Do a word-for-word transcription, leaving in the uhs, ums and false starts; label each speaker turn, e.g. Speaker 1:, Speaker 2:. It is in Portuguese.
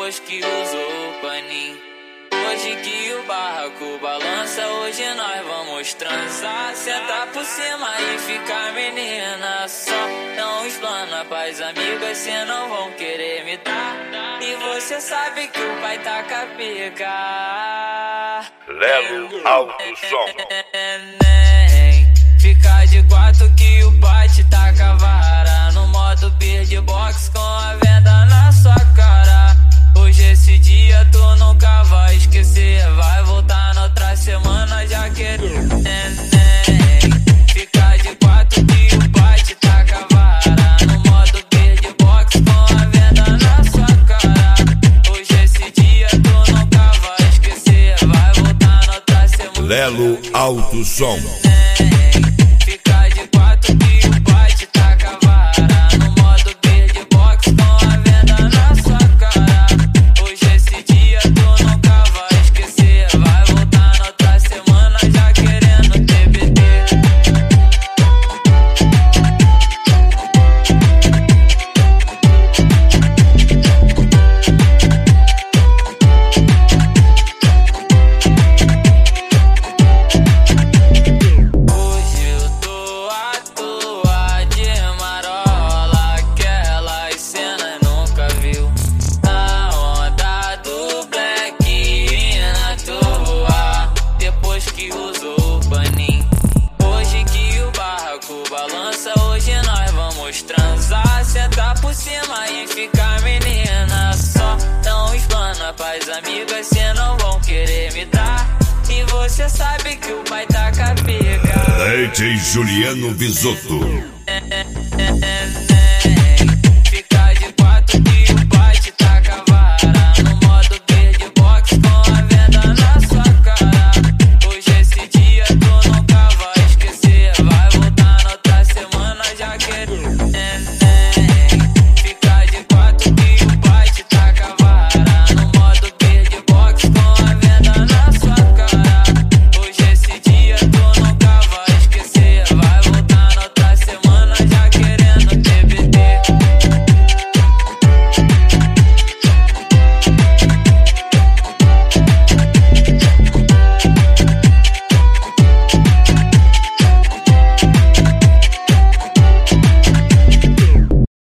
Speaker 1: depois que usou o paninho. Hoje que o barraco balança, hoje nós vamos transar. Sentar por cima e ficar menina. Só não explana pras amigas, cê não vão querer me dar. E você sabe que o pai tá com a pica.
Speaker 2: Lelo Alto Som.
Speaker 1: Fica de quatro que o pai te taca a vara. No modo beatbox com a venda na sua cara. Hoje esse dia tu nunca vai esquecer. Vai voltar na outra semana já querendo neném. Fica de quatro que o pai te taca a vara. No modo beatbox com a venda na sua cara. Hoje esse dia tu nunca vai esquecer. Vai voltar na outra semana.
Speaker 2: Lelo Alto Som.
Speaker 1: Fica de quatro que o pai te taca a vara. No modo beatbox com a venda na sua cara. Hoje esse dia tu nunca vai esquecer. Vai voltar na outra semana já querendo T B T. Hoje eu tô à toa de marola, aquelas cenas nunca viu. Na onda do black e na toa, depois que usou o paninho. Hoje que o barraco balança, hoje nós vamos transar. Sentar por cima e ficar menina. Só não explana pras amigas, cê não vão querer me dar. E você sabe que o pai tá com a pica.
Speaker 2: D J Juliano Visotto.